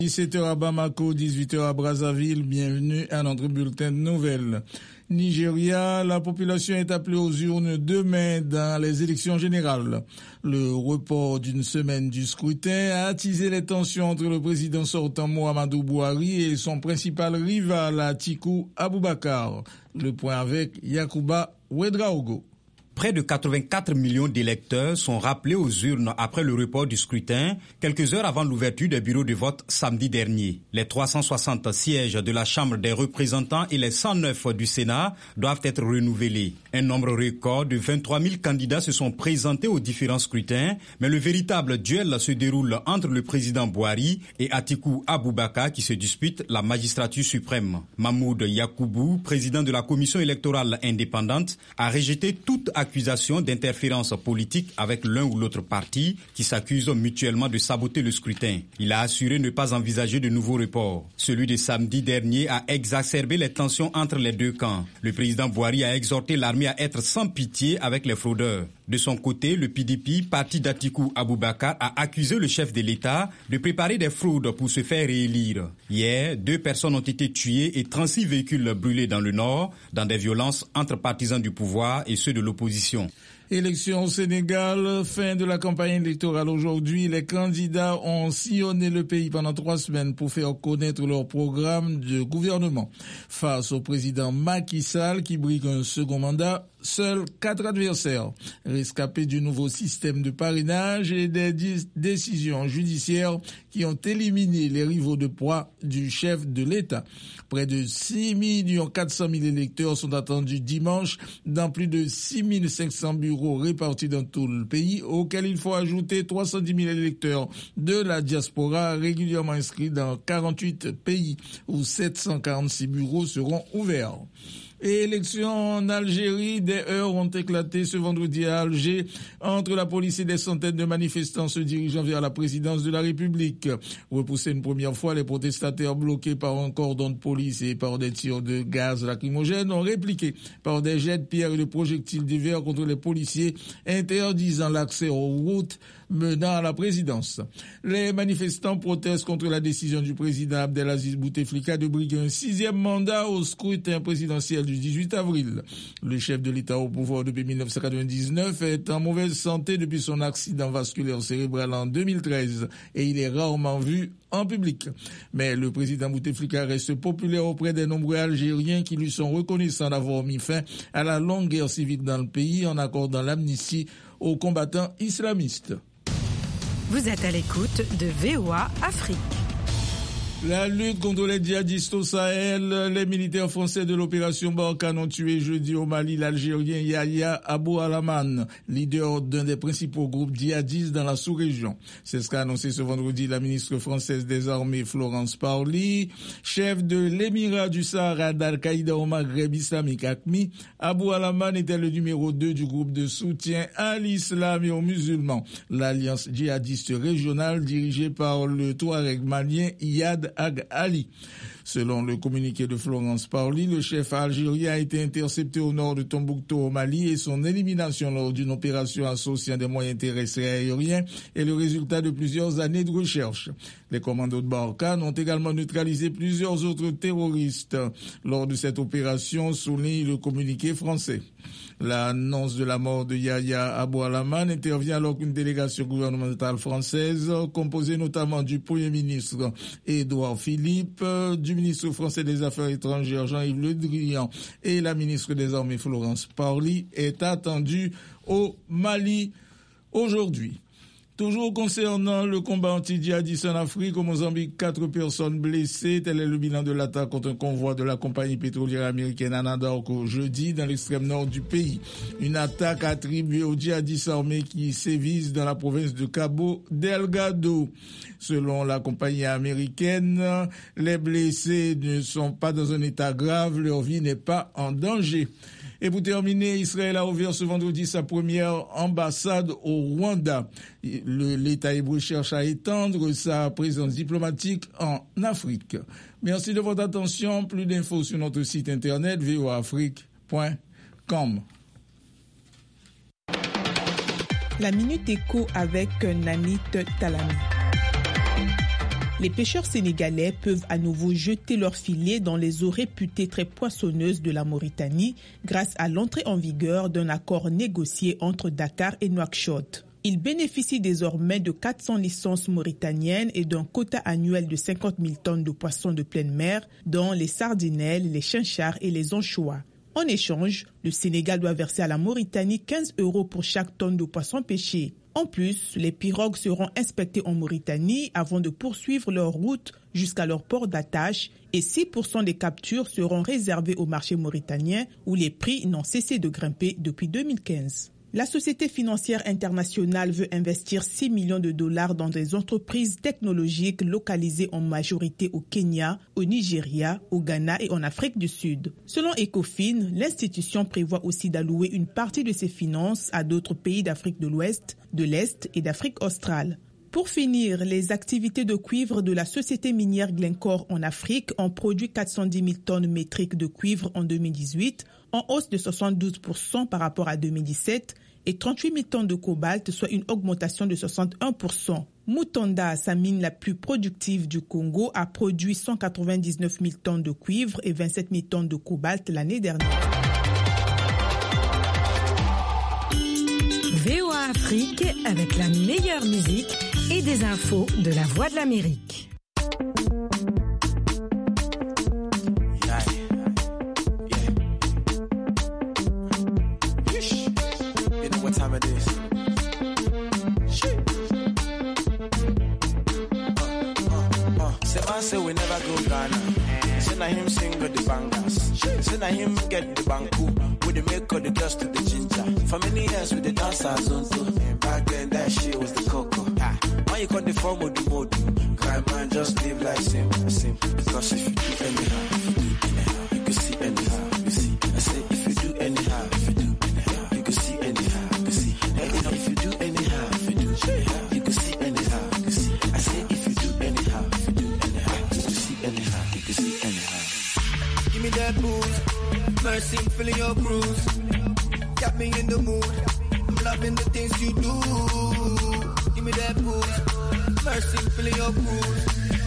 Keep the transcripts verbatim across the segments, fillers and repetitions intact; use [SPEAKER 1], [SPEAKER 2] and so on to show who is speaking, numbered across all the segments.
[SPEAKER 1] dix-sept heures à Bamako, dix-huit heures à Brazzaville. Bienvenue à notre bulletin de nouvelles. Nigeria, la population est appelée aux urnes demain dans les élections générales. Le report d'une semaine du scrutin a attisé les tensions entre le président sortant Muhammadu Buhari et son principal rival Atiku Abubakar. Le point avec Yakuba Ouedraogo.
[SPEAKER 2] Près de quatre-vingt-quatre millions d'électeurs sont rappelés aux urnes après le report du scrutin, quelques heures avant l'ouverture des bureaux de vote samedi dernier. Les trois cent soixante sièges de la Chambre des représentants et les cent neuf du Sénat doivent être renouvelés. Un nombre record de vingt-trois mille candidats se sont présentés aux différents scrutins, mais le véritable duel se déroule entre le président Buhari et Atiku Abubakar qui se disputent la magistrature suprême. Mahmoud Yakubu, président de la commission électorale indépendante, a rejeté toute accusation d'interférence politique avec l'un ou l'autre parti qui s'accusent mutuellement de saboter le scrutin. Il a assuré ne pas envisager de nouveaux reports. Celui de samedi dernier a exacerbé les tensions entre les deux camps. Le président Buhari a exhorté l'armée à être sans pitié avec les fraudeurs. De son côté, le P D P, parti d'Atiku Abubakar, a accusé le chef de l'État de préparer des fraudes pour se faire réélire. Hier, deux personnes ont été tuées et trente-six véhicules brûlés dans le nord, dans des violences entre partisans du pouvoir et ceux de l'opposition.
[SPEAKER 1] Élection au Sénégal, fin de la campagne électorale aujourd'hui. Les candidats ont sillonné le pays pendant trois semaines pour faire connaître leur programme de gouvernement. Face au président Macky Sall qui brigue un second mandat, seuls quatre adversaires, rescapés du nouveau système de parrainage et des décisions judiciaires qui ont éliminé les rivaux de poids du chef de l'État. Près de six millions quatre cent mille électeurs sont attendus dimanche dans plus de six mille cinq cents bureaux répartis dans tout le pays, auxquels il faut ajouter trois cent dix mille électeurs de la diaspora régulièrement inscrits dans quarante-huit pays où sept cent quarante-six bureaux seront ouverts. Et élections en Algérie, des heurts ont éclaté ce vendredi à Alger entre la police et des centaines de manifestants se dirigeant vers la présidence de la République. Repoussés une première fois, les protestataires bloqués par un cordon de police et par des tirs de gaz lacrymogène ont répliqué par des jets de pierre et de projectiles divers contre les policiers interdisant l'accès aux routes menant à la présidence. Les manifestants protestent contre la décision du président Abdelaziz Bouteflika de briguer un sixième mandat au scrutin présidentiel du dix-huit avril. Le chef de l'État au pouvoir depuis mille neuf cent quatre-vingt-dix-neuf est en mauvaise santé depuis son accident vasculaire cérébral en deux mille treize et il est rarement vu en public. Mais le président Bouteflika reste populaire auprès des nombreux Algériens qui lui sont reconnaissants d'avoir mis fin à la longue guerre civile dans le pays en accordant l'amnistie aux combattants islamistes.
[SPEAKER 3] Vous êtes à l'écoute de V O A Afrique.
[SPEAKER 1] La lutte contre les djihadistes au Sahel, les militaires français de l'opération Barkhane ont tué jeudi au Mali l'Algérien Yahya Abou Alaman, leader d'un des principaux groupes djihadistes dans la sous-région. C'est ce qu'a annoncé ce vendredi la ministre française des Armées Florence Parly, chef de l'émirat du Sahara d'Al-Qaïda au Maghreb islamique A Q M I. Abou Alaman était le numéro deux du groupe de soutien à l'islam et aux musulmans, l'alliance djihadiste régionale dirigée par le Touareg malien Iyad Ag Ali. Selon le communiqué de Florence Parly, le chef algérien a été intercepté au nord de Tombouctou au Mali et son élimination lors d'une opération associant des moyens terrestres et aériens est le résultat de plusieurs années de recherche. Les commandos de Barkhane ont également neutralisé plusieurs autres terroristes lors de cette opération, souligne le communiqué français. L'annonce de la mort de Yahya Abou Alaman intervient alors qu'une délégation gouvernementale française, composée notamment du Premier ministre Édouard Philippe, du ministre français des Affaires étrangères Jean-Yves Le Drian et la ministre des Armées Florence Parly, est attendue au Mali aujourd'hui. Toujours concernant le combat anti-djihadiste en Afrique, au Mozambique, quatre personnes blessées. Tel est le bilan de l'attaque contre un convoi de la compagnie pétrolière américaine Anadarko jeudi dans l'extrême nord du pays. Une attaque attribuée aux djihadistes armés qui sévissent dans la province de Cabo Delgado. Selon la compagnie américaine, les blessés ne sont pas dans un état grave, leur vie n'est pas en danger. Et pour terminer, Israël a ouvert ce vendredi sa première ambassade au Rwanda. Le, L'État hébreu cherche à étendre sa présence diplomatique en Afrique. Merci de votre attention. Plus d'infos sur notre site internet v o a afrique point com.
[SPEAKER 4] La Minute Éco avec Nanit Talami. Les pêcheurs sénégalais peuvent à nouveau jeter leurs filets dans les eaux réputées très poissonneuses de la Mauritanie grâce à l'entrée en vigueur d'un accord négocié entre Dakar et Nouakchott. Ils bénéficient désormais de quatre cents licences mauritaniennes et d'un quota annuel de cinquante mille tonnes de poissons de pleine mer, dont les sardinelles, les chinchards et les anchois. En échange, le Sénégal doit verser à la Mauritanie quinze euros pour chaque tonne de poissons pêchés. En plus, les pirogues seront inspectées en Mauritanie avant de poursuivre leur route jusqu'à leur port d'attache et six pour cent des captures seront réservées au marché mauritanien où les prix n'ont cessé de grimper depuis deux mille quinze. La Société financière internationale veut investir six millions de dollars dans des entreprises technologiques localisées en majorité au Kenya, au Nigeria, au Ghana et en Afrique du Sud. Selon Ecofin, l'institution prévoit aussi d'allouer une partie de ses finances à d'autres pays d'Afrique de l'Ouest, de l'Est et d'Afrique australe. Pour finir, les activités de cuivre de la société minière Glencore en Afrique ont produit quatre cent dix mille tonnes métriques de cuivre en deux mille dix-huit, en hausse de soixante-douze pour cent par rapport à deux mille dix-sept, et trente-huit mille tonnes de cobalt, soit une augmentation de soixante et un pour cent. Mutanda, sa mine la plus productive du Congo, a produit cent quatre-vingt-dix-neuf mille tonnes de cuivre et vingt-sept mille tonnes de cobalt l'année dernière.
[SPEAKER 3] V O A Afrique avec la meilleure musique et des infos de la Voix de l'Amérique.
[SPEAKER 5] Time it is. Shit. Uh, uh, uh. Say man say we never go Ghana. Say na him sing with the bangers. Say na him get the banku. With the make of the girls to the ginger. For many years with the dancers on too. Back then that shit was the cocoa. Ah. Why you call the form of the mode? Cry man just live like sim, sim. Because if you do anyhow, if you do anyhow, you can see anyhow. You see, I say if you do anyhow, if you do anyhow, you can see anyhow. If you do anyhow, if you do anyhow, you can see anyhow, you can see. I say if you do anyhow, if you do anyhow, you can see anyhow, you can see anyhow. Give me that booze, mercy, filling your cruise. Got me in the mood, I'm loving the things you do. Give me that booze, mercy, filling your cruise.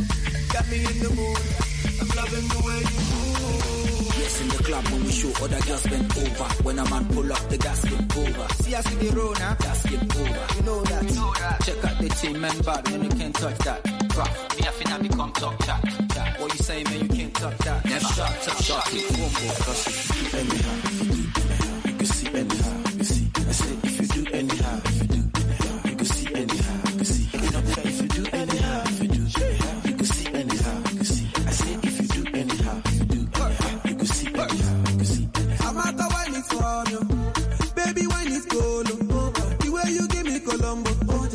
[SPEAKER 5] Got me in the mood, I'm loving the way you move. Yes, in the club when we show other girls bend over. When a man pull up, the gas get over. See us in the road now, gas get over. You know that, you know that. Check out the team, man, bad, man, you can't touch that. Bruh, me I finna become top chat, chat. What you say, man, you can't touch that. Never shot, touch, shot it, one more. Cause if you do anyhow, if you do anyhow, you can see anyhow, you can see. I say if you do anyhow, if you do anyhow, you can see anyhow, you can see. You know, if you do anyhow, if you do anyhow, you can see anyhow, you can see. I say if you do anyhow, if you do anyhow, you can see anyhow, you can see. I'm at the wine it's on you, baby wine is cold. The way you give me Colombo,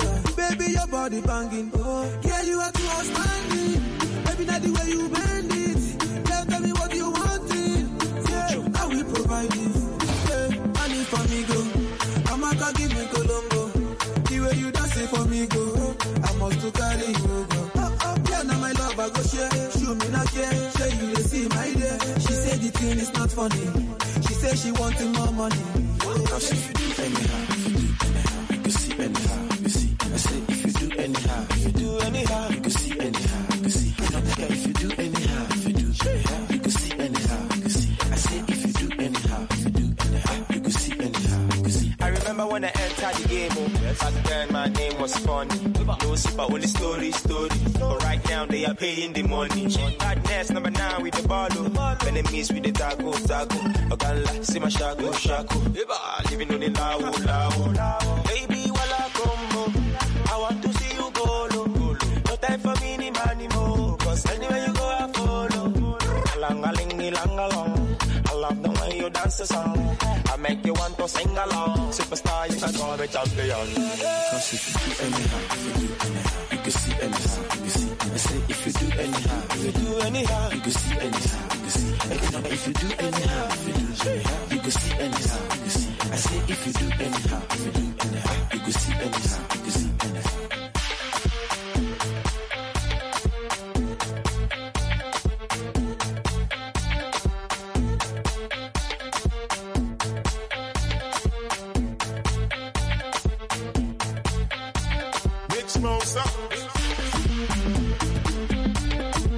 [SPEAKER 5] baby your body banging. Yeah, you are too outstanding. Baby, not the way you bend it. Tell, tell me what you want it. Yeah, I will provide it. Yeah, I need for me go. I'm at the give me Colombo. The way you dance it for me go. I must to carry you over. Oh, oh, yeah, now my love I go share. Show me not care. Show you to see my day. She said the thing is not funny. She said she wanted more money. Cause if you do anyhow, if you do anyhow, you can see anyhow, you can see. I say if you do anyhow, if you do anyhow, you can see anyhow, you can see. I don't care if you do anyhow, if you do anyhow, you can see anyhow, you can see. I say if you do anyhow, if you do anyhow, you can see anyhow, you can see. I remember when I entered the game, oh, yes. Back then my name was funny. No super, only story, story. But right now they are paying the money. Badness number nine with the ball, oh. Enemies with the taco, taco. Ogala, see my shago, shago. Living on the lao, lao. Baby, wala combo. I want to see you go low. No time for me, ni money more. Cause anywhere you go, I follow. Alangaling, ilangalong. I love the way you dance the song. I make you want to sing along. Superstar, you can call me champion. Cause if you do anyhow, if you do anyhow, you can see anyhow, you can see. I say if you do anyhow, if you do anyhow, you can see anyhow, you can see. If you do anyhow, if you do anyhow, you can see anyhow, you can see. I say if you do anyhow, if you do anyhow, you can see anyhow, you can see anyhow.